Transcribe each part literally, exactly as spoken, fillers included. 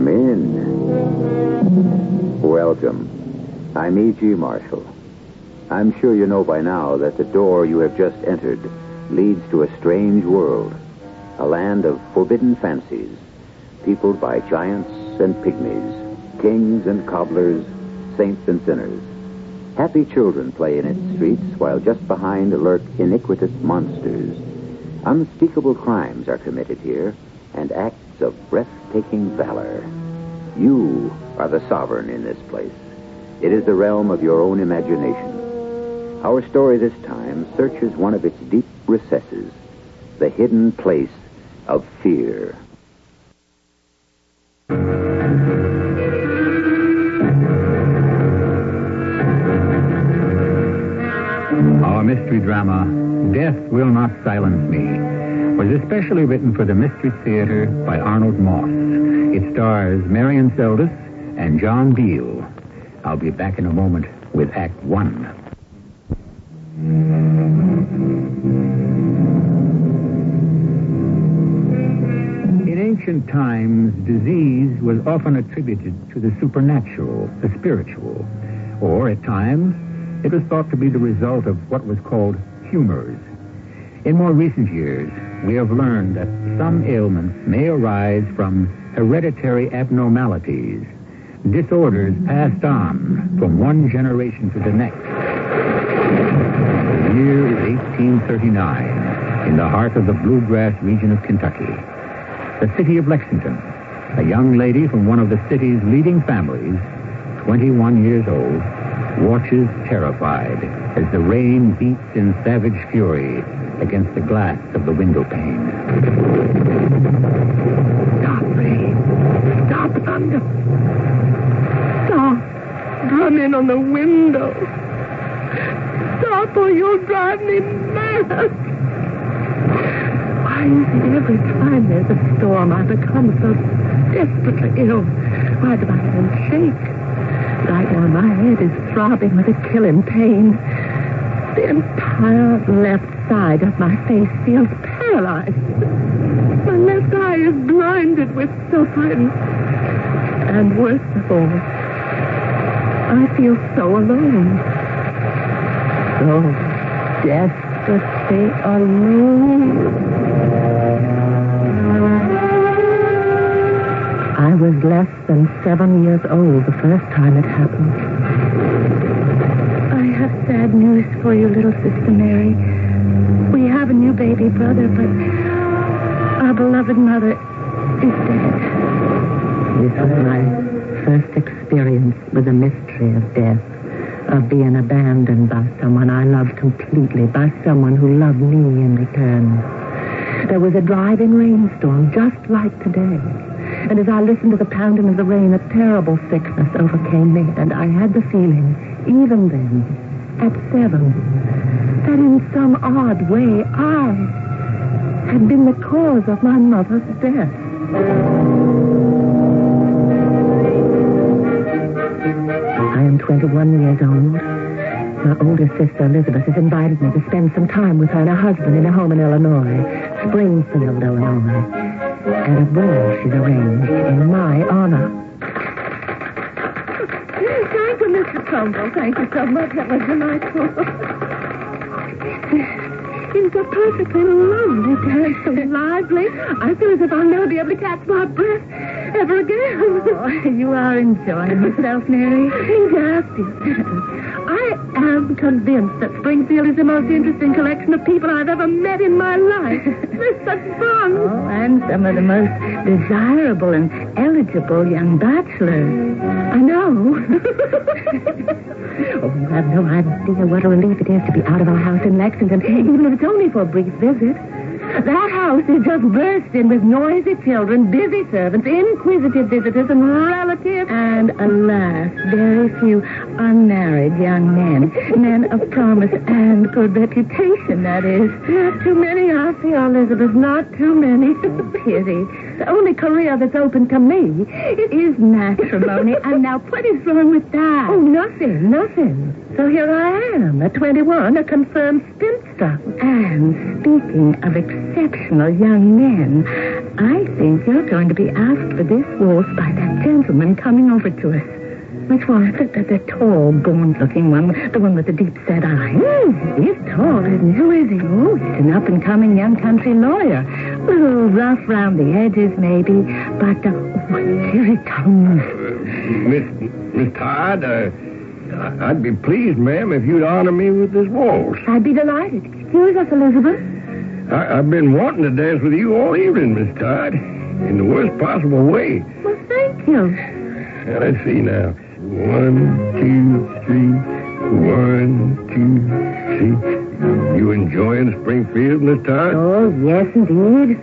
Come in. Welcome. I'm E G. Marshall. I'm sure you know by now that the door you have just entered leads to a strange world, a land of forbidden fancies, peopled by giants and pygmies, kings and cobblers, saints and sinners. Happy children play in its streets, while just behind lurk iniquitous monsters. Unspeakable crimes are committed here, and acts of breathtaking valor. You are the sovereign in this place. It is the realm of your own imagination. Our story this time searches one of its deep recesses, the hidden place of fear. Our mystery drama, Death Will Not Silence Me, was especially written for the Mystery Theater by Arnold Moss. It stars Marion Seldes and John Beal. I'll be back in a moment with Act One. In ancient times, disease was often attributed to the supernatural, the spiritual, or at times, it was thought to be the result of what was called humors. In more recent years, we have learned that some ailments may arise from hereditary abnormalities, disorders passed on from one generation to the next. The year is eighteen thirty-nine, in the heart of the bluegrass region of Kentucky. The city of Lexington, a young lady from one of the city's leading families, twenty-one years old, watches terrified as the rain beats in savage fury against the glass of the window pane. Stop, rain. Stop, thunder. Stop. Drum in on the window. Stop or you'll drive me mad. Why is it every time there's a storm I become so desperately ill? Why do my hands shake? Right now my head is throbbing with a killing pain. The entire left side of my face feels paralyzed. My left eye is blinded with suffering. And worst of all, I feel so alone. So desperately alone. I was less than seven years old the first time it happened. I have sad news for you, little sister Mary. We have a new baby brother, but our beloved mother is dead. This was my first experience with the mystery of death, of being abandoned by someone I loved completely, by someone who loved me in return. There was a driving rainstorm just like today. And as I listened to the pounding of the rain, a terrible sickness overcame me, and I had the feeling, even then, at seven, that in some odd way I had been the cause of my mother's death. I am twenty-one years old. My older sister, Elizabeth, has invited me to spend some time with her and her husband in a home in Illinois, Springfield, Illinois. And a ball she's arranged in my honor. Thank you, Mister Trumbull. Thank you so much. That was delightful. It was a perfectly lovely dance, so lively. I feel as if I'll never be able to catch my breath ever again. Oh, you are enjoying yourself, Mary. Yes, yes. I am convinced that Springfield is the most interesting collection of people I've ever met in my life. They're such fun. Oh, and some of the most desirable and eligible young bachelors. I know. Oh, you have no idea what a relief it is to be out of our house in Lexington, even if it's only for a brief visit. That house is just bursting with noisy children, busy servants, inquisitive visitors, and relatives. And, alas, very few unmarried young men. Men of promise and good reputation, that is. Not too many, I feel, Elizabeth. Not too many. Pity. The only career that's open to me is matrimony. And now what is wrong with that? Oh, nothing, nothing. So here I am, at twenty-one, a confirmed spinster. And speaking of exceptional young men, I think you're going to be asked for this waltz by that gentleman coming over to us. Which one? The, the, the tall, gaunt-looking one. The one with the deep-set eyes. Mm, he's tall, isn't he? Who is he? Oh, he's an up-and-coming young country lawyer. A little rough round the edges, maybe. But, uh, oh, here he comes. Uh, Miss, Miss Todd, uh, I'd be pleased, ma'am, if you'd honor me with this waltz. I'd be delighted. Excuse us, Elizabeth. I, I've been wanting to dance with you all evening, Miss Todd. In the worst possible way. Well, thank you. Now, let's see now. One, two, three. One, two, three. You enjoying Springfield, Miss Todd? Oh, yes, indeed.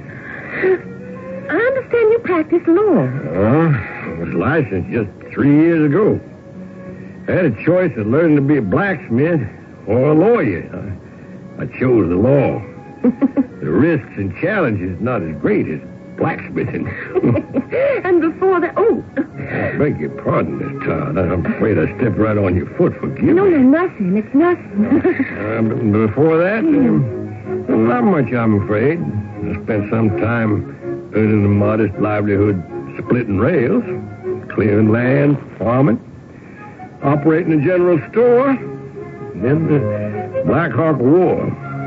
I understand you practice law. Uh, I was licensed just three years ago. I had a choice of learning to be a blacksmith or a lawyer. I, I chose the law. The risks and challenges not as great as blacksmithing. And before that... Oh. I beg your pardon, Miss Todd. I'm afraid I stepped right on your foot. Forgive no, me. No, no, nothing. It's nothing. um, before that, um, not much, I'm afraid. I spent some time earning a modest livelihood splitting rails, clearing land, farming, operating a general store, and then the Black Hawk War.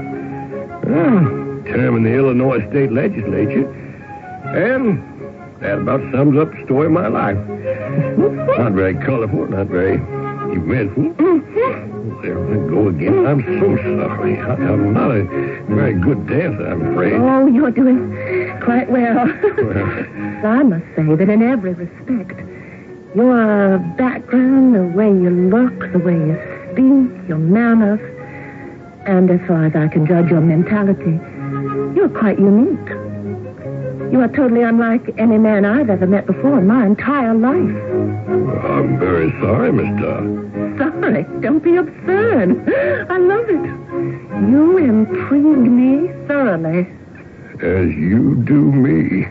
Well, term in the Illinois State Legislature, and that about sums up the story of my life. Not very colorful, not very eventful. There I go again. I'm so sorry. I, I'm not a very good dancer, I'm afraid. Oh, you're doing quite well. Well, I must say that in every respect, your background, the way you look, the way you speak, your manners, and as far as I can judge your mentality, you're quite unique. You are totally unlike any man I've ever met before in my entire life. well, I'm very sorry, Miss Todd. Sorry, don't be absurd. I love it. You intrigue me thoroughly. As you do me.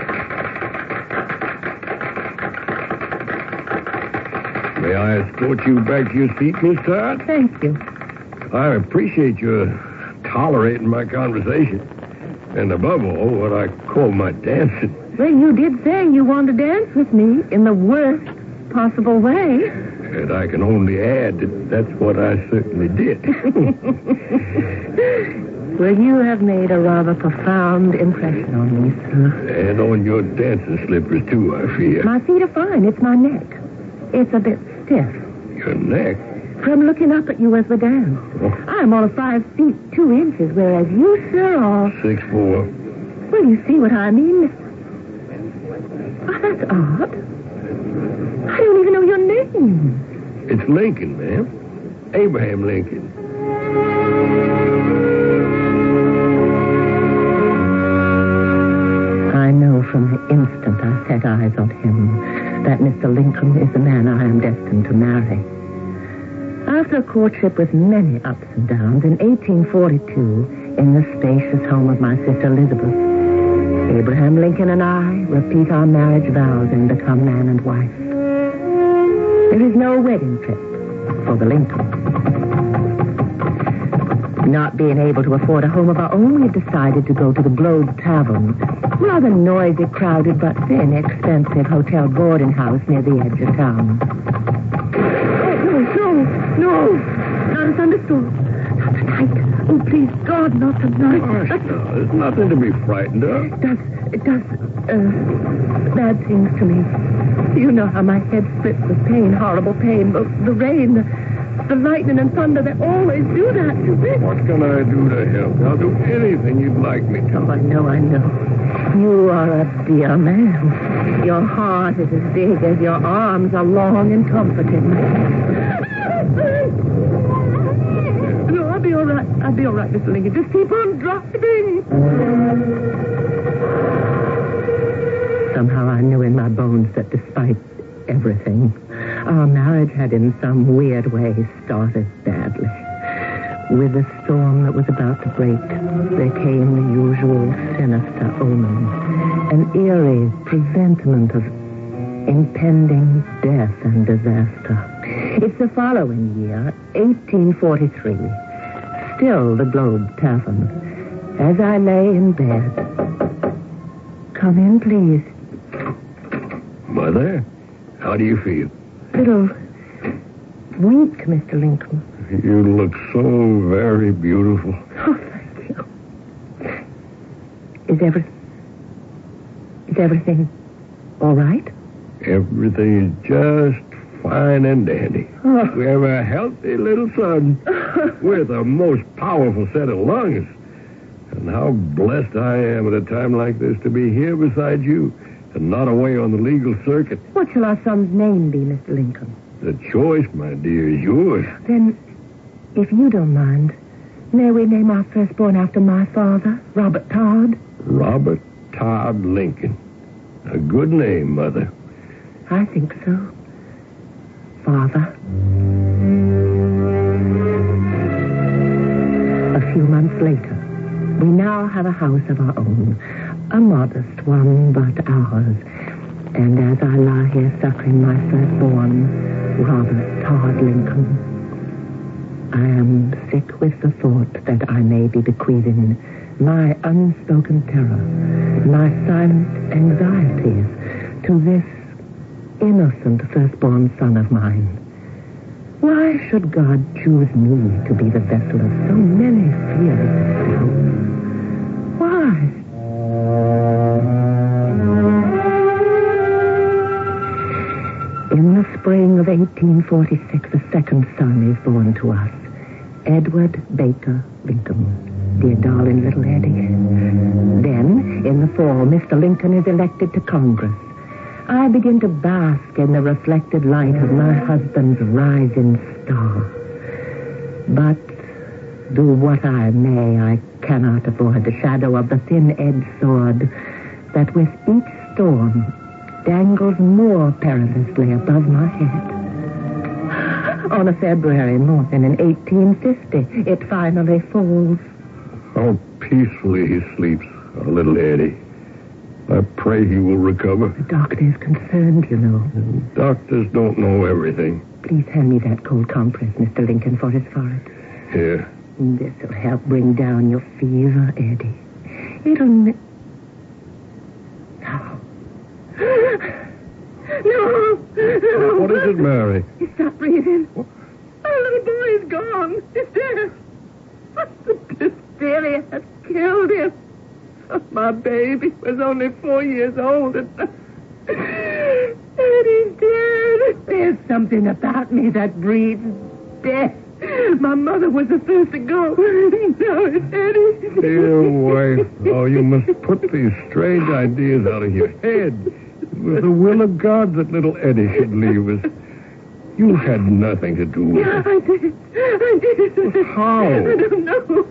May I escort you back to your seat, Miss Todd? Thank you. I appreciate your tolerating my conversation. And above all, what I call my dancing. Well, you did say you wanted to dance with me in the worst possible way. And I can only add that that's what I certainly did. Well, you have made a rather profound impression on me, sir. And on your dancing slippers, too, I fear. My feet are fine. It's my neck. It's a bit stiff. Your neck? From looking up at you as we dance. Oh. I'm all of five feet, two inches, whereas you, sir, are... Six, four. Well, you see what I mean. Oh, that's odd. I don't even know your name. It's Lincoln, ma'am. Abraham Lincoln. I know from the instant I set eyes on him that Mister Lincoln is the man I am destined to marry. After a courtship with many ups and downs, in eighteen forty-two, in the spacious home of my sister Elizabeth, Abraham Lincoln and I repeat our marriage vows and become man and wife. There is no wedding trip for the Lincoln. Not being able to afford a home of our own, we decided to go to the Globe Tavern, rather noisy, crowded, but very expensive hotel boarding house near the edge of town. No, no, not a thunderstorm. Not tonight. Oh, please, God, not tonight. Gosh, no, there's nothing to be frightened of. It does, it does, uh, bad things to me. You know how my head splits with pain, horrible pain. The, the rain, the, the lightning and thunder, they always do that to me. What can I do to help? I'll do anything you'd like me to. Oh, I know, I know. You are a dear man. Your heart is as big as your arms are long and comforting. No, I'll be all right. I'll be all right, Mister Lincoln. Just keep on driving. Somehow I knew in my bones that despite everything, our marriage had in some weird way started badly. With the storm that was about to break, there came the usual sinister omen, an eerie presentiment of impending death and disaster. It's the following year, eighteen forty-three, still the Globe Tavern. As I lay in bed, Come in, please. Mother, how do you feel? Little weak, Mister Lincoln. You look so very beautiful. Oh, thank you. Is every... Is everything all right? Everything is just fine and dandy. Oh. We have a healthy little son with a most powerful set of lungs. And how blessed I am at a time like this to be here beside you and not away on the legal circuit. What shall our son's name be, Mister Lincoln? The choice, my dear, is yours. Then, if you don't mind, may we name our firstborn after my father, Robert Todd? Robert Todd Lincoln. A good name, Mother. I think so. Father. A few months later, we now have a house of our own. A modest one, but ours. And as I lie here suckling my firstborn, Robert Todd Lincoln, I am sick with the thought that I may be bequeathing my unspoken terror, my silent anxieties to this innocent firstborn son of mine. Why should God choose me to be the vessel of so many fears? Why? In the spring of eighteen forty-six, a second son is born to us, Edward Baker Lincoln. Dear darling little Eddie. Then, in the fall, Mister Lincoln is elected to Congress. I begin to bask in the reflected light of my husband's rising star. But, do what I may, I cannot avoid the shadow of the thin-edged sword that with each storm dangles more perilously above my head. On a February morning in eighteen fifty, it finally falls. How peacefully he sleeps, our little Eddie. I pray he will recover. The doctor is concerned, you know. Doctors don't know everything. Please hand me that cold compress, Mister Lincoln, for his forehead. Here. This will help bring down your fever, Eddie. It'll... Ma- no. No! No! What is it, Mary? He stopped breathing. What? Our little boy is gone. He's dead. The diphtheria has killed him. My baby was only four years old. And, and he's dead. There's something about me that breeds death. My mother was the first to go. Now it's Eddie. Dear wife, oh, you must put these strange ideas out of your head. It was the will of God that little Eddie should leave us. You had nothing to do with Yeah, it. I did. I did. How? I don't know.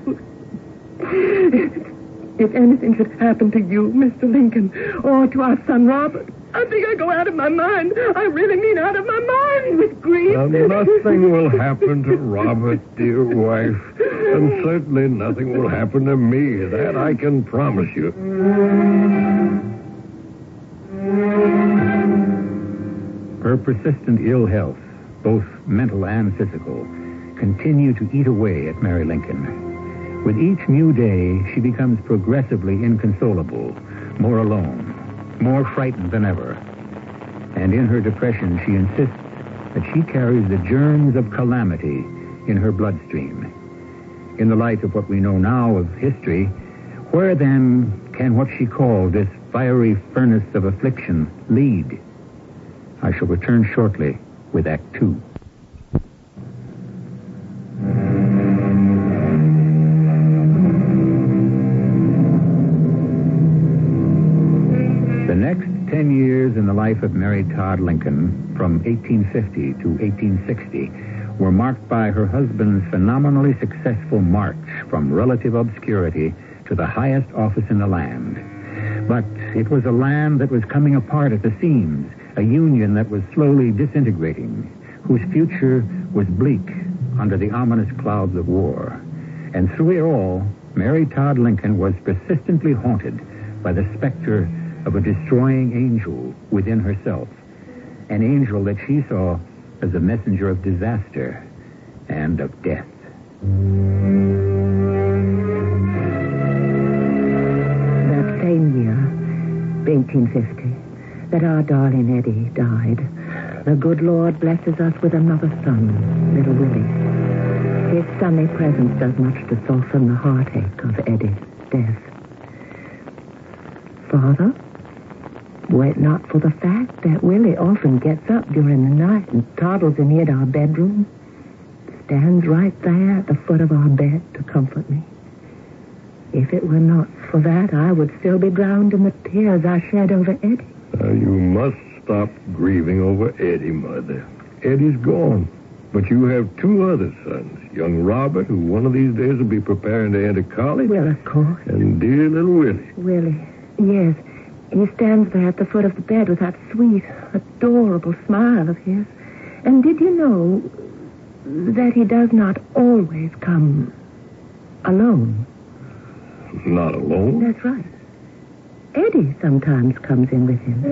If anything should happen to you, Mister Lincoln, or to our son Robert, I think I go out of my mind. I really mean out of my mind with grief. Now, nothing will happen to Robert, dear wife. And certainly nothing will happen to me. That I can promise you. Her persistent ill health, both mental and physical, continued to eat away at Mary Lincoln. With each new day, she becomes progressively inconsolable, more alone, more frightened than ever. And in her depression, she insists that she carries the germs of calamity in her bloodstream. In the light of what we know now of history, where then can what she called this fiery furnace of affliction lead? I shall return shortly with Act Two. The next ten years in the life of Mary Todd Lincoln, from eighteen fifty to eighteen sixty, were marked by her husband's phenomenally successful march from relative obscurity to the highest office in the land. But it was a land that was coming apart at the seams, a union that was slowly disintegrating, whose future was bleak under the ominous clouds of war. And through it all, Mary Todd Lincoln was persistently haunted by the specter of a destroying angel within herself, an angel that she saw as a messenger of disaster and of death. That same year, eighteen fifty, that our darling Eddie died, the good Lord blesses us with another son, little Willie. His sunny presence does much to soften the heartache of Eddie's death. Father, were it not for the fact that Willie often gets up during the night and toddles in here to our bedroom, stands right there at the foot of our bed to comfort me. If it were not for that, I would still be drowned in the tears I shed over Eddie. Uh, you must stop grieving over Eddie, Mother. Eddie's gone. But you have two other sons. Young Robert, who one of these days will be preparing to enter college. Well, of course. And dear little Willie. Willie, yes. He stands there at the foot of the bed with that sweet, adorable smile of his. And did you know that he does not always come alone? Not alone? That's right. Eddie sometimes comes in with him.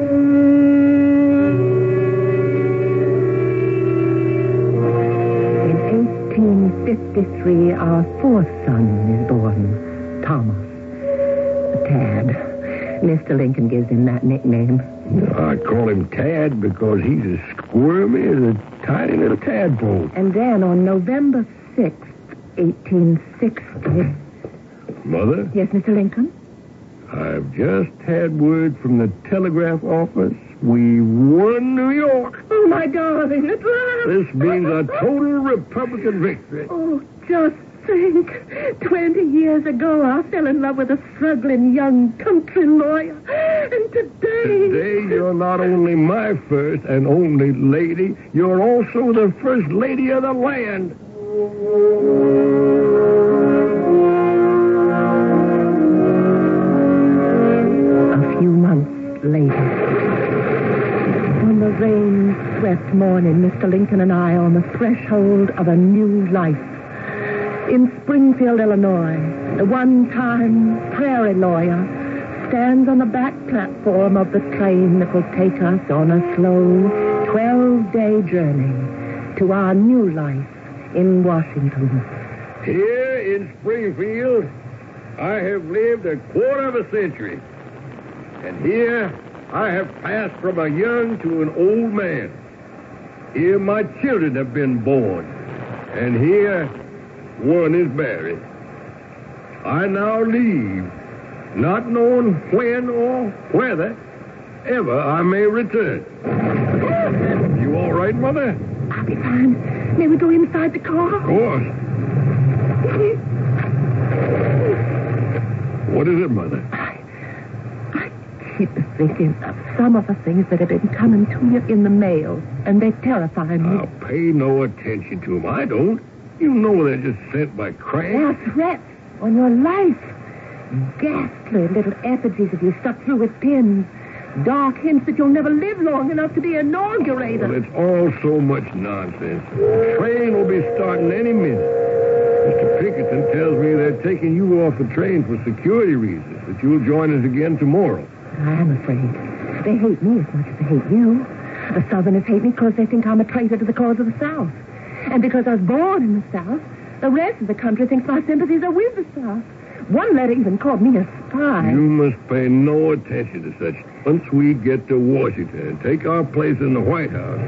In eighteen fifty-three, our fourth son is born, Thomas. Tad. Mister Lincoln gives him that nickname. I call him Tad because he's as squirmy as a tiny little tadpole. And then on November sixth, eighteen sixty... Mother? Yes, Mister Lincoln? I've just had word from the telegraph office. We won New York. Oh, my darling, at last. This means a total Republican victory. Oh, just think. Twenty years ago, I fell in love with a struggling young country lawyer. And today... Today, you're not only my first and only lady, you're also the first lady of the land. A few months later, on the rain-swept morning, Mister Lincoln and I on the threshold of a new life. In Springfield, Illinois, the one-time prairie lawyer stands on the back platform of the train that will take us on a slow twelve-day journey to our new life in Washington. Here in Springfield, I have lived a quarter of a century. And here I have passed from a young to an old man. Here my children have been born. And here one is buried. I now leave, not knowing when or whether ever I may return. You all right, Mother? I'll be fine. May we go inside the car? Of course. What is it, Mother? I, I keep thinking of some of the things that have been coming to you in the mail, and they terrify me. I'll pay no attention to them. I don't. You know they're just sent by cranks. They're threats on your life. Ghastly little effigies of you stuck through with pins. Dark hints that you'll never live long enough to be inaugurated. Well, it's all so much nonsense. The train will be starting any minute. Mister Pinkerton tells me they're taking you off the train for security reasons, that you'll join us again tomorrow. I'm afraid. They hate me as much as they hate you. The Southerners hate me because they think I'm a traitor to the cause of the South. And because I was born in the South, the rest of the country thinks my sympathies are with the South. One letter even called me a spy. You must pay no attention to such. Once we get to Washington and take our place in the White House.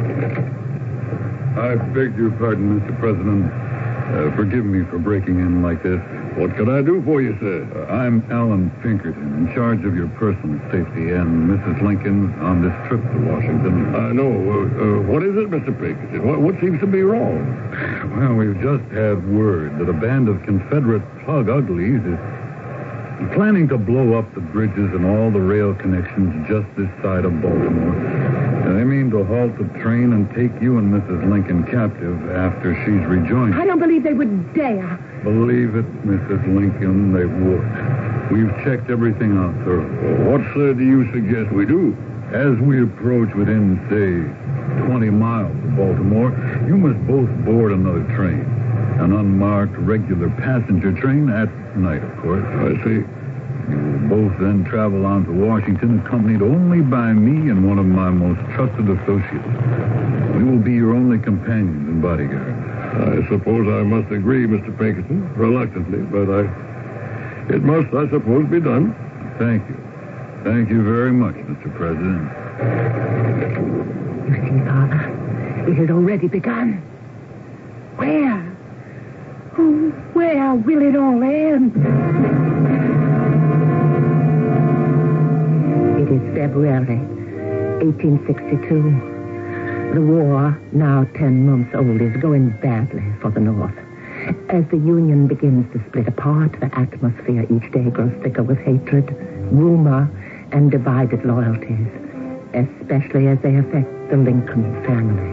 I beg your pardon, Mister President. Uh, forgive me for breaking in like this. What can I do for you, sir? Uh, I'm Alan Pinkerton, in charge of your personal safety and Missus Lincoln on this trip to Washington. I know. Uh, uh, what is it, Mister Pinkerton? What, what seems to be wrong? Well, we've just had word that a band of Confederate plug uglies is planning to blow up the bridges and all the rail connections just this side of Baltimore. And they mean to halt the train and take you and Missus Lincoln captive after she's rejoined. I don't believe they would dare. Believe it, Missus Lincoln, they would. We've checked everything out thoroughly. Well, what, sir, do you suggest we do? As we approach within, say, twenty miles of Baltimore, you must both board another train. An unmarked regular passenger train at night, of course. I see. You will both then travel on to Washington, accompanied only by me and one of my most trusted associates. We will be your only companions and bodyguards. I suppose I must agree, Mister Pinkerton, reluctantly, but I... It must, I suppose, be done. Thank you. Thank you very much, Mister President. You see, Father, it has already begun. Where? Oh, where will it all end? It is February eighteen sixty-two. The war, now ten months old, is going badly for the North. As the Union begins to split apart, the atmosphere each day grows thicker with hatred, rumor, and divided loyalties, especially as they affect the Lincoln family.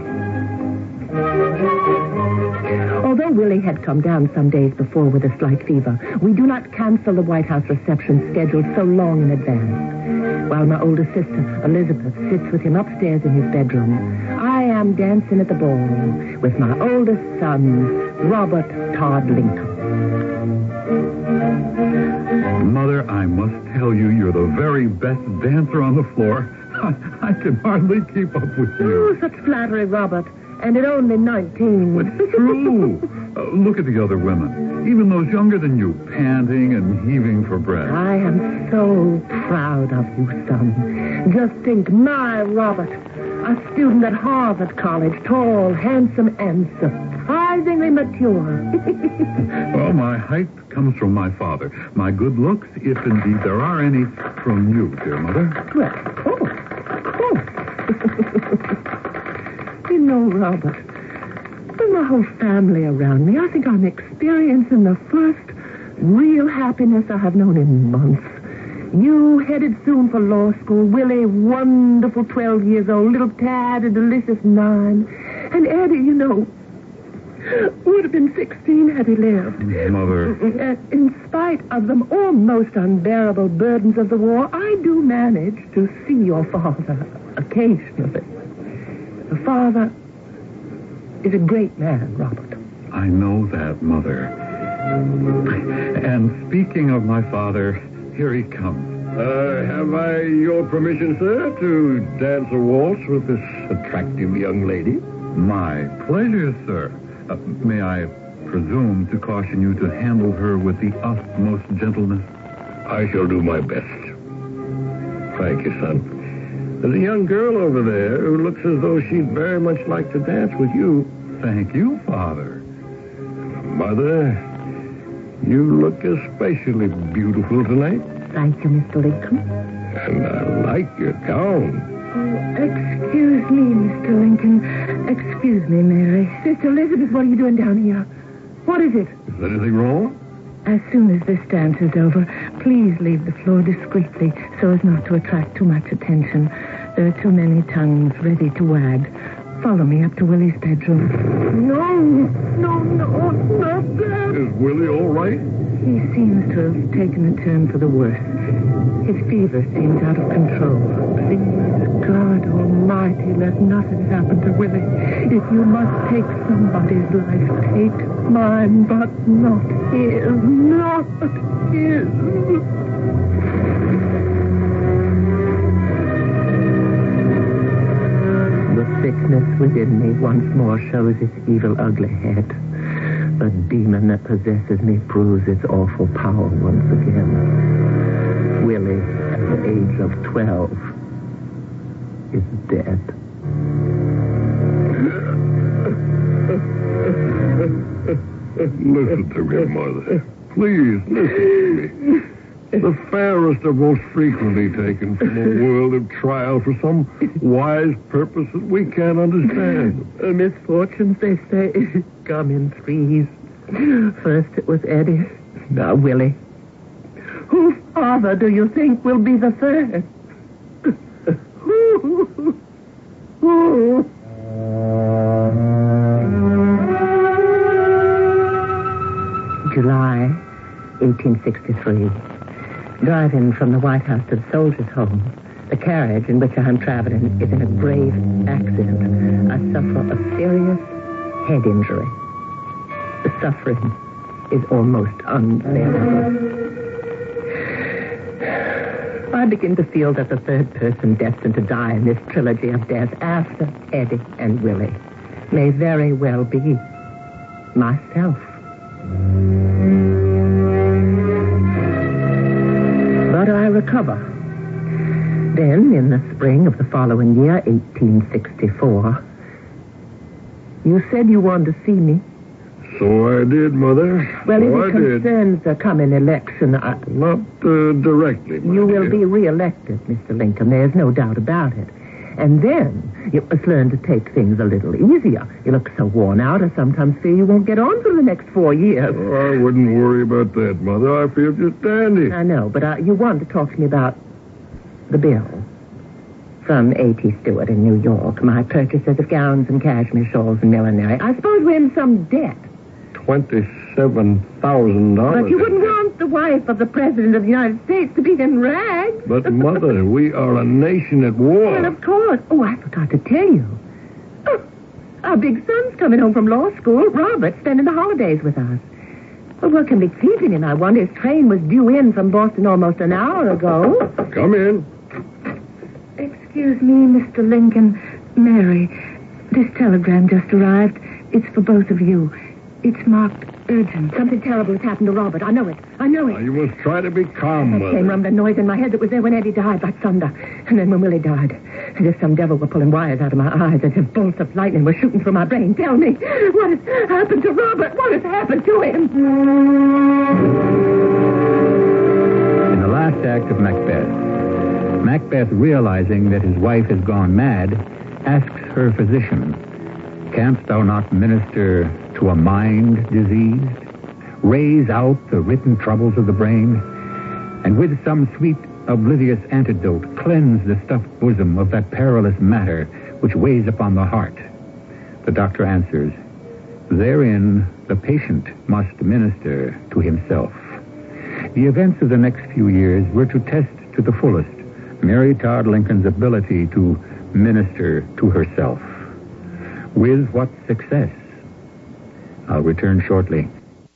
Although Willie had come down some days before with a slight fever, we do not cancel the White House reception scheduled so long in advance. While my older sister, Elizabeth, sits with him upstairs in his bedroom, I am dancing at the ball with my oldest son, Robert Todd Lincoln. Mother, I must tell you, you're the very best dancer on the floor. I, I can hardly keep up with you. Oh, such flattery, Robert. And at only nineteen. It's true. Uh, look at the other women, even those younger than you, panting and heaving for breath. I am so proud of you, son. Just think, my Robert, a student at Harvard College, tall, handsome, and surprisingly mature. Well, my height comes from my father. My good looks, if indeed there are any, from you, dear mother. Well, oh, oh. You know, Robert, with my whole family around me, I think I'm experiencing the first real happiness I have known in months. You headed soon for law school, Willie, wonderful twelve years old, little Tad, a delicious nine. And Eddie, you know, would have been sixteen had he lived. Mother. Uh, in spite of the almost unbearable burdens of the war, I do manage to see your father occasionally. The father is a great man, Robert. I know that, Mother. And speaking of my father, here he comes. Uh, have I your permission, sir, to dance a waltz with this attractive young lady? My pleasure, sir. Uh, may I presume to caution you to handle her with the utmost gentleness? I shall do my best. Thank you, son. There's a young girl over there who looks as though she'd very much like to dance with you. Thank you, Father. Mother, you look especially beautiful tonight. Thank you, Mister Lincoln. And I like your gown. Excuse me, Mister Lincoln. Excuse me, Mary. Sister Elizabeth, what are you doing down here? What is it? Is there anything wrong? As soon as this dance is over, please leave the floor discreetly so as not to attract too much attention. There are too many tongues ready to wag. Follow me up to Willie's bedroom. No, no, no, not that. Is Willie all right? He seems to have taken a turn for the worse. His fever seems out of control. Please, God Almighty, let nothing happen to Willie. If you must take somebody's life, take mine, but not his. Not his. The sickness within me once more shows its evil, ugly head. The demon that possesses me proves its awful power once again. Willie, at the age of twelve, is dead. Listen to me, Mother. Please, listen to me. The fairest are most frequently taken from a world of trial for some wise purpose that we can't understand. Uh, misfortunes, they say, come in threes. First it was Eddie, now Willie. Whose father do you think will be the third? Who? Who? July eighteen sixty-three. Driving from the White House to the Soldiers' Home, the carriage in which I am traveling is in a grave accident. I suffer a serious head injury. The suffering is almost unbearable. I begin to feel that the third person destined to die in this trilogy of death after Eddie and Willie may very well be myself. But I recover. Then, in the spring of the following year, eighteen sixty-four, you said you wanted to see me. So I did, Mother. Well, so if it concerns the coming election, I... Not uh, directly, my You will dear. be re-elected, Mister Lincoln. There's no doubt about it. And then you must learn to take things a little easier. You look so worn out, I sometimes fear you won't get on for the next four years. Oh, I wouldn't worry about that, Mother. I feel just dandy. I know, but uh, you wanted to talk to me about the bill from A T Stewart in New York. My purchases of gowns and cashmere shawls and millinery. I suppose we're in some debt. Twenty-seven thousand dollars. But you wouldn't want the wife of the President of the United States to be in rags. But, Mother, we are a nation at war. Well, of course. Oh, I forgot to tell you. Oh, our big son's coming home from law school. Robert spending the holidays with us. Well, what can be keeping him? I wonder. His train was due in from Boston almost an hour ago. Come in. Excuse me, Mister Lincoln. Mary, this telegram just arrived. It's for both of you. It's marked urgent. Something terrible has happened to Robert. I know it. I know it. Now, you must try to be calm, That Mother. same rumbling noise in my head that was there when Eddie died, like thunder. And then when Willie died. As if some devil were pulling wires out of my eyes, as if bolts of lightning were shooting through my brain. Tell me, what has happened to Robert? What has happened to him? In the last act of Macbeth, Macbeth, realizing that his wife has gone mad, asks her physician, "Canst thou not minister to a mind diseased? Raise out the written troubles of the brain, and with some sweet oblivious antidote cleanse the stuffed bosom of that perilous matter which weighs upon the heart?" The doctor answers, "Therein the patient must minister to himself." The events of the next few years were to test to the fullest Mary Todd Lincoln's ability to minister to herself. With what success? I'll return shortly.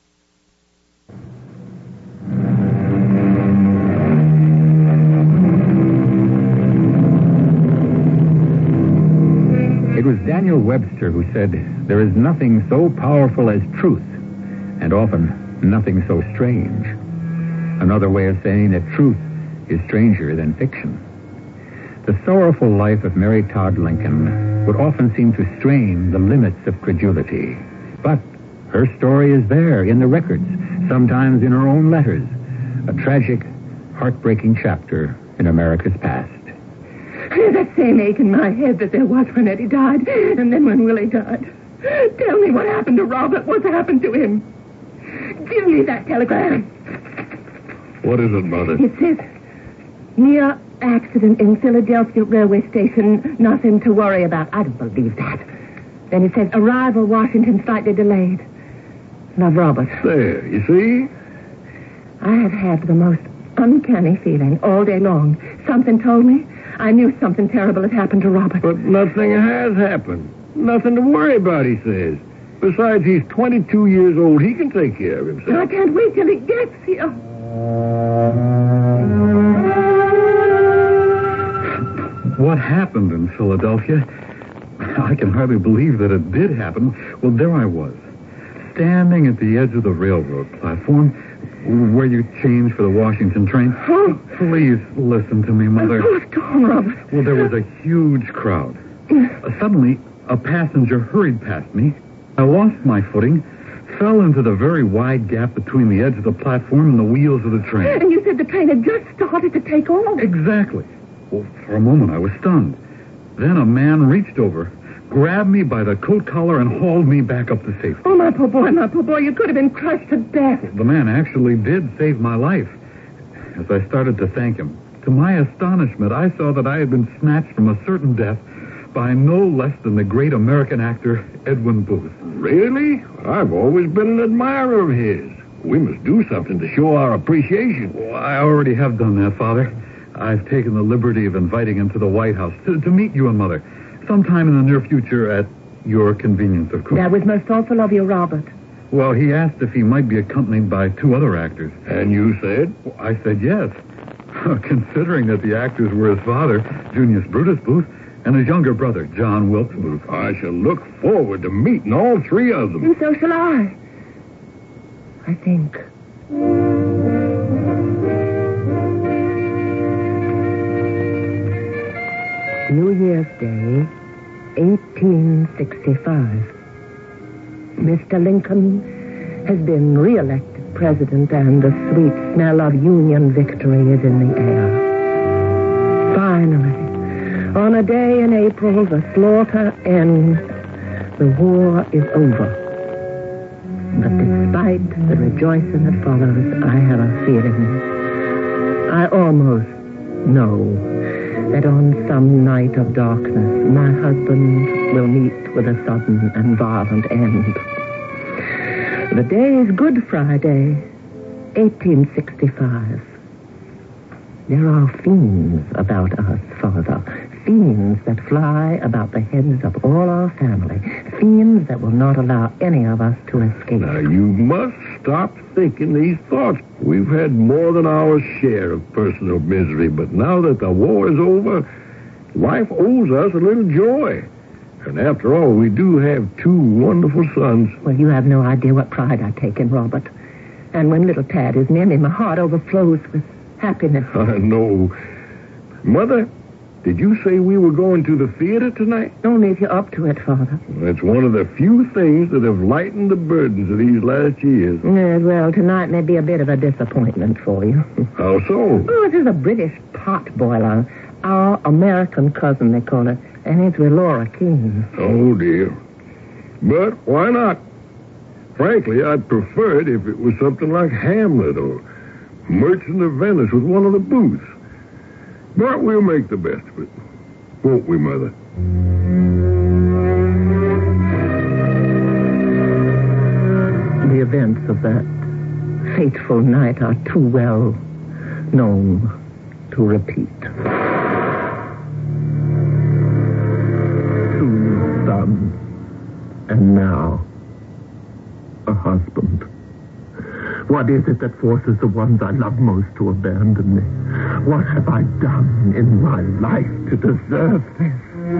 It was Daniel Webster who said, "There is nothing so powerful as truth, and often nothing so strange." Another way of saying that truth is stranger than fiction. The sorrowful life of Mary Todd Lincoln would often seem to strain the limits of credulity. But her story is there in the records, sometimes in her own letters, a tragic, heartbreaking chapter in America's past. There's that same ache in my head that there was when Eddie died, and then when Willie died. Tell me what happened to Robert. What's happened to him? Give me that telegram. What is it, Mother? It says, near accident in Philadelphia railway station, nothing to worry about. I don't believe that. Then it says, arrival Washington slightly delayed. Love, Robert. There, you see? I have had the most uncanny feeling all day long. Something told me I knew something terrible had happened to Robert. But nothing has happened. Nothing to worry about, he says. Besides, he's twenty-two years old. He can take care of And himself. I can't wait till he gets here. What happened in Philadelphia? I can hardly believe that it did happen. Well, there I was, standing at the edge of the railroad platform where you change for the Washington train. Oh. Please listen to me, Mother. What's going on, Robert? Well, there was a huge crowd. Uh, suddenly, a passenger hurried past me. I lost my footing, fell into the very wide gap between the edge of the platform and the wheels of the train. And you said the train had just started to take off. Exactly. Well, for a moment, I was stunned. Then a man reached over, grabbed me by the coat collar, and hauled me back up to safety. Oh, my poor boy, my poor boy, you could have been crushed to death. The man actually did save my life. As I started to thank him, to my astonishment, I saw that I had been snatched from a certain death by no less than the great American actor, Edwin Booth. Really? I've always been an admirer of his. We must do something to show our appreciation. Well, I already have done that, Father. I've taken the liberty of inviting him to the White House to, to meet you and Mother, sometime in the near future at your convenience, of course. That was most awful of you, Robert. Well, he asked if he might be accompanied by two other actors. And you said? Well, I said yes. Considering that the actors were his father, Junius Brutus Booth, and his younger brother, John Wilkes Booth. I shall look forward to meeting all three of them. And so shall I. I think. New Year's Day, eighteen sixty-five. Mister Lincoln has been re-elected president, and the sweet smell of Union victory is in the air. Finally, on a day in April, the slaughter ends. The war is over. But despite the rejoicing that follows, I have a feeling. I almost know that on some night of darkness, my husband will meet with a sudden and violent end. The day is Good Friday, eighteen sixty-five. There are fiends about us, Father. Fiends that fly about the heads of all our family. Fiends that will not allow any of us to escape. Now, you must stop thinking these thoughts. We've had more than our share of personal misery, but now that the war is over, life owes us a little joy. And after all, we do have two wonderful sons. Well, you have no idea what pride I take in Robert. And when little Tad is near me, my heart overflows with happiness. I know. Mother, did you say we were going to the theater tonight? Only if you're up to it, Father. Well, it's one of the few things that have lightened the burdens of these last years. Yes, well, tonight may be a bit of a disappointment for you. How so? Oh, it is a British pot boiler. Our American cousin, they call it. And it's with Laura Keene. Oh, dear. But why not? Frankly, I'd prefer it if it was something like Hamlet or Merchant of Venice with one of the booths. But we'll make the best of it. Won't we, Mother? The events of that fateful night are too well known to repeat. Two sons, and now a husband. What is it that forces the ones I love most to abandon me? What have I done in my life to deserve this?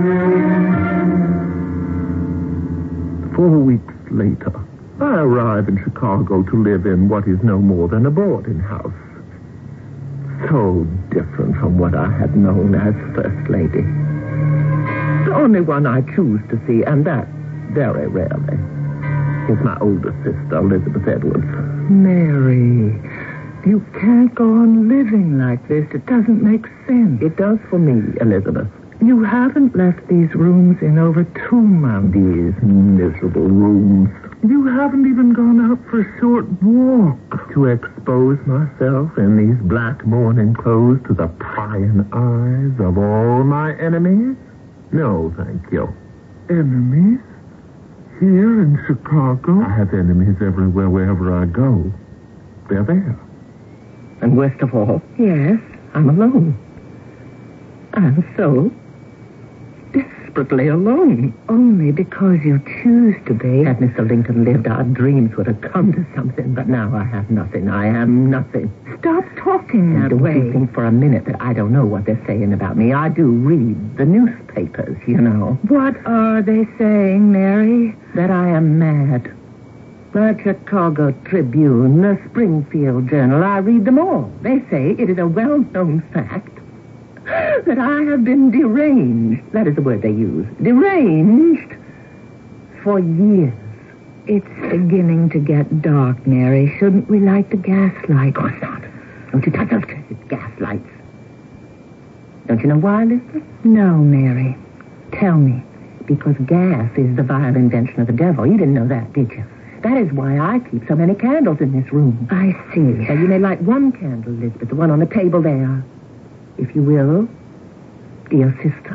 Four weeks later, I arrive in Chicago to live in what is no more than a boarding house. So different from what I had known as First Lady. The only one I choose to see, and that very rarely, is my older sister, Elizabeth Edwards. Mary, you can't go on living like this. It doesn't make sense. It does for me, Elizabeth. You haven't left these rooms in over two months. These miserable rooms. You haven't even gone out for a short walk. To expose myself in these black mourning clothes to the prying eyes of all my enemies? No, thank you. Enemies? Here in Chicago? I have enemies everywhere, wherever I go. They're there. And worst of all, yes, I'm alone. I'm so desperately alone. Only because you choose to be. Had Mister Lincoln lived, our dreams would have come to something, but now I have nothing. I am nothing. Stop talking that way. Don't you think for a minute that I don't know what they're saying about me. I do read the newspapers, you know. What are they saying, Mary? That I am mad. The Chicago Tribune, the Springfield Journal, I read them all. They say it is a well-known fact that I have been deranged. That is the word they use. Deranged for years. It's beginning to get dark, Mary. Shouldn't we light the gas lights? Of course not. Don't you touch those gas lights. Don't you know why, Elizabeth? No, Mary. Tell me. Because gas is the vile invention of the devil. You didn't know that, did you? That is why I keep so many candles in this room. I see. So you may light one candle, Elizabeth, the one on the table there. If you will, dear sister.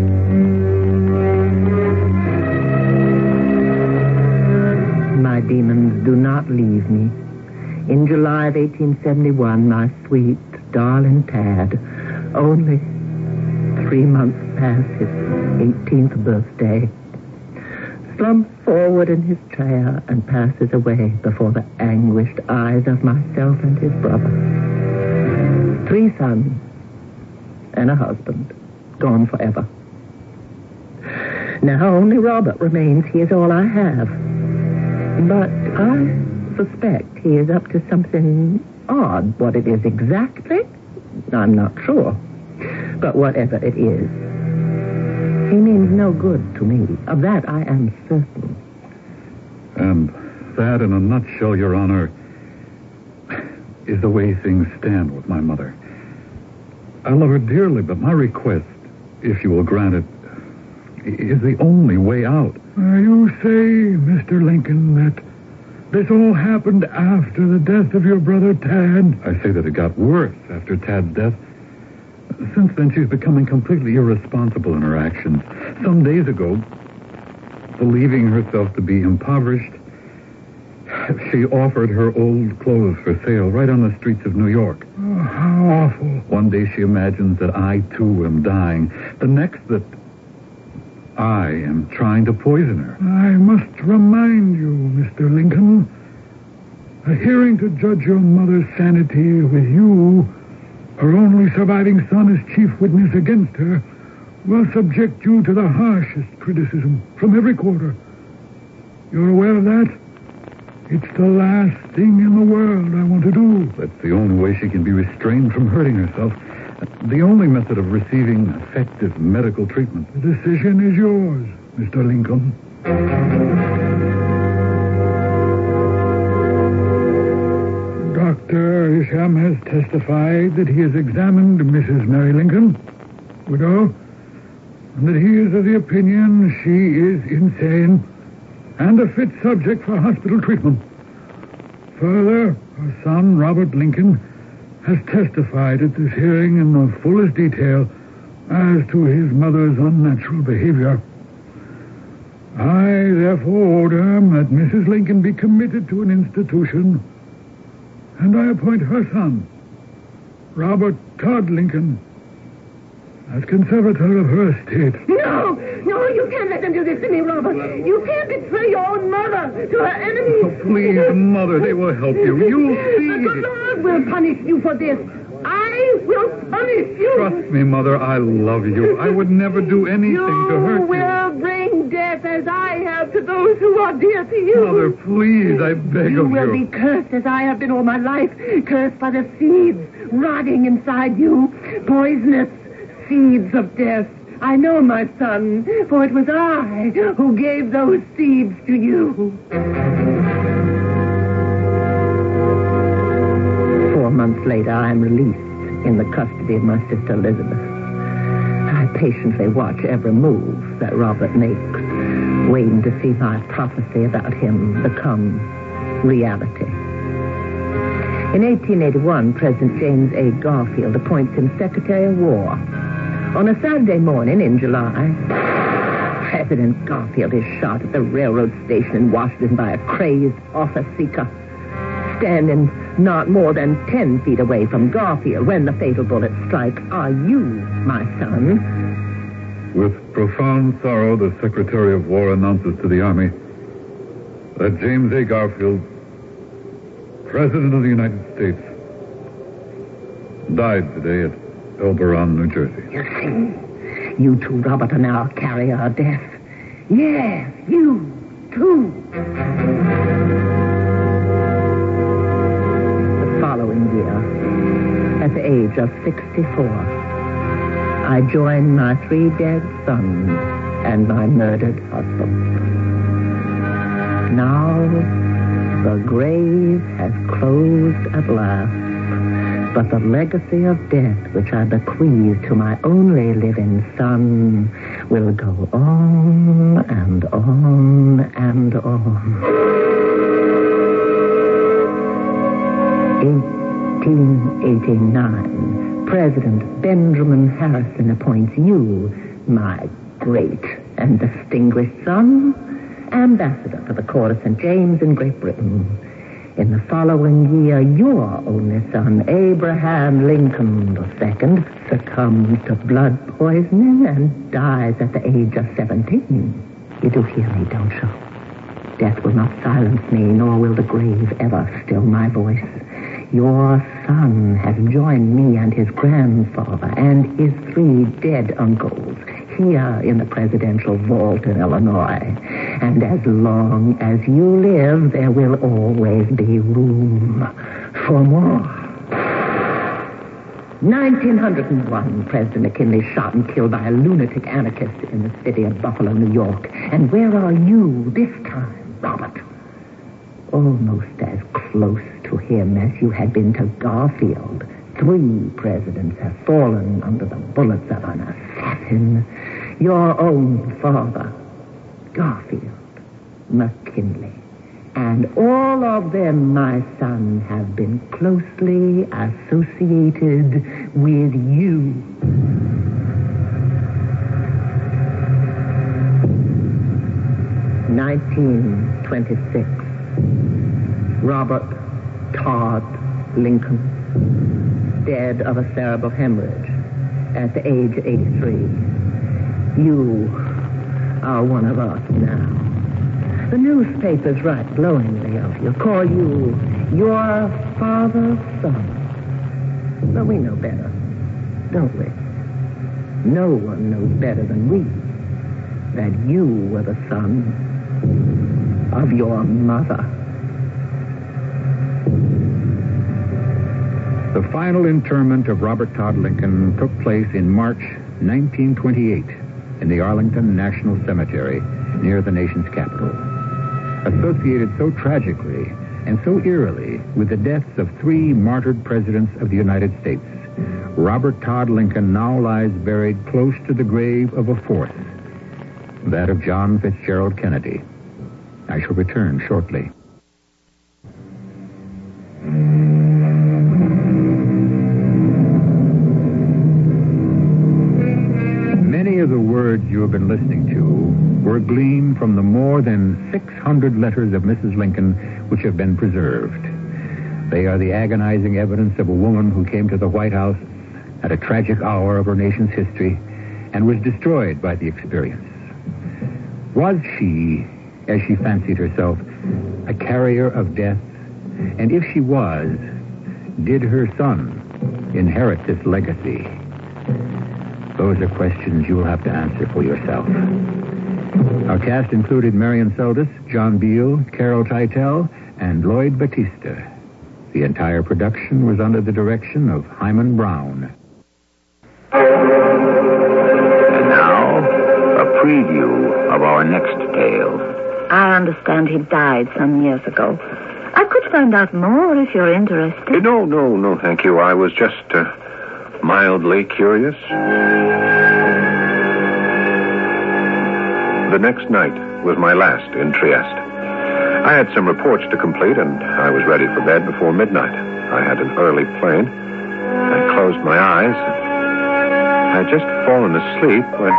My demons do not leave me. In July of eighteen seventy-one, my sweet, darling Tad, only three months past his eighteenth birthday, slumps forward in his chair and passes away before the anguished eyes of myself and his brother. Three sons and a husband, gone forever. Now only Robert remains. He is all I have. But I suspect he is up to something odd. What it is exactly, I'm not sure. But whatever it is, He means no good to me. Of that I am certain. And that, in a nutshell, Your Honor, is the way things stand with my mother. I love her dearly, but my request, if you will grant it, is the only way out. Uh, you say, Mister Lincoln, that this all happened after the death of your brother Tad? I say that it got worse after Tad's death. Since then, she's becoming completely irresponsible in her actions. Some days ago, believing herself to be impoverished, she offered her old clothes for sale right on the streets of New York. Oh, how awful. One day she imagines that I, too, am dying. The next that I am trying to poison her. I must remind you, Mister Lincoln, a hearing to judge your mother's sanity with you, her only surviving son, as chief witness against her, will subject you to the harshest criticism from every quarter. You're aware of that? It's the last thing in the world I want to do. That's the only way she can be restrained from hurting herself. The only method of receiving effective medical treatment. The decision is yours, Mister Lincoln. Doctor Isham has testified that he has examined Missus Mary Lincoln, widow, and that he is of the opinion she is insane and a fit subject for hospital treatment. Further, her son, Robert Lincoln, has testified at this hearing in the fullest detail as to his mother's unnatural behavior. I therefore order that Missus Lincoln be committed to an institution, and I appoint her son, Robert Todd Lincoln, as conservator of her estate. No, no, you can't let them do this to me, Robert. You can't betray your own mother to her enemies. Oh, please, Mother, they will help you. You'll see. But the Lord will punish you for this. I will punish you. Trust me, Mother, I love you. I would never do anything you to hurt you. You will bring death as I have to those who are dear to you. Mother, please, I beg you of you. You will be cursed as I have been all my life. Cursed by the seeds rotting inside you. Poisonous seeds of death. I know, my son, for it was I who gave those seeds to you. Four months later, I am released in the custody of my sister Elizabeth. I patiently watch every move that Robert makes, waiting to see my prophecy about him become reality. In eighteen eighty-one, President James A. Garfield appoints him Secretary of War. On a Saturday morning in July, President Garfield is shot at the railroad station in Washington by a crazed office seeker, standing not more than ten feet away from Garfield when the fatal bullets strike. Are you, my son? With profound sorrow, the Secretary of War announces to the Army that James A. Garfield, President of the United States, died today at Elberon, New Jersey. You see, you too, Robert, are now a carrier of death. Yes, you too. The following year, at the age of sixty-four, I joined my three dead sons and my murdered husband. Now, the grave has closed at last. But the legacy of death which I bequeath to my only living son will go on and on and on. eighteen eighty-nine, President Benjamin Harrison appoints you, my great and distinguished son, ambassador to the court of Saint James in Great Britain. In the following year, your only son, Abraham Lincoln the Second, succumbs to blood poisoning and dies at the age of seventeen. You do hear me, don't you? Death will not silence me, nor will the grave ever still my voice. Your son has joined me and his grandfather and his three dead uncles here in the presidential vault in Illinois. And as long as you live, there will always be room for more. nineteen oh one, President McKinley shot and killed by a lunatic anarchist in the city of Buffalo, New York. And where are you this time, Robert? Almost as close to him as you had been to Garfield. Three presidents have fallen under the bullets of an assassin. Your own father, Garfield, McKinley. And all of them, my son, have been closely associated with you. nineteen twenty-six. Robert Todd Lincoln, dead of a cerebral hemorrhage at the age of eighty-three. You are one of us now. The newspapers write glowingly of you, call you your father's son. But we know better, don't we? No one knows better than we that you were the son of your mother. The final interment of Robert Todd Lincoln took place in March nineteen twenty-eight in the Arlington National Cemetery near the nation's capital. Associated so tragically and so eerily with the deaths of three martyred presidents of the United States, Robert Todd Lincoln now lies buried close to the grave of a fourth, that of John Fitzgerald Kennedy. I shall return shortly. Many of the words you have been listening to were gleaned from the more than six hundred letters of Missus Lincoln which have been preserved. They are the agonizing evidence of a woman who came to the White House at a tragic hour of her nation's history and was destroyed by the experience. Was she, as she fancied herself, a carrier of death? And if she was, did her son inherit this legacy? Those are questions you will have to answer for yourself. Our cast included Marion Seldes, John Beal, Carol Teitel, and Lloyd Batista. The entire production was under the direction of Hyman Brown. And now, a preview of our next tale. I understand he died some years ago. I could find out more if you're interested. No, no, no, thank you. I was just uh, mildly curious. The next night was my last in Trieste. I had some reports to complete, and I was ready for bed before midnight. I had an early plane. I closed my eyes. I had just fallen asleep when...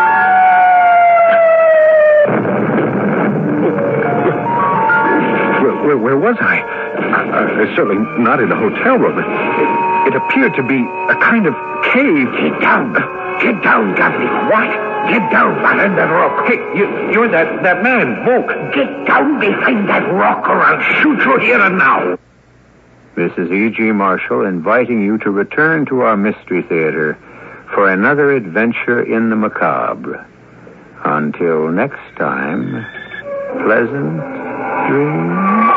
Where, where, where was I? I, I? Certainly not in a hotel room. It, it appeared to be a kind of cave. Get down. Get down, Gaffney. What? Get down behind that rock. Hey, you, you're that, that man, Volk. Get down behind that rock or I'll shoot you here and now. Missus E G. Marshall inviting you to return to our Mystery Theater for another adventure in the macabre. Until next time, pleasant dreams.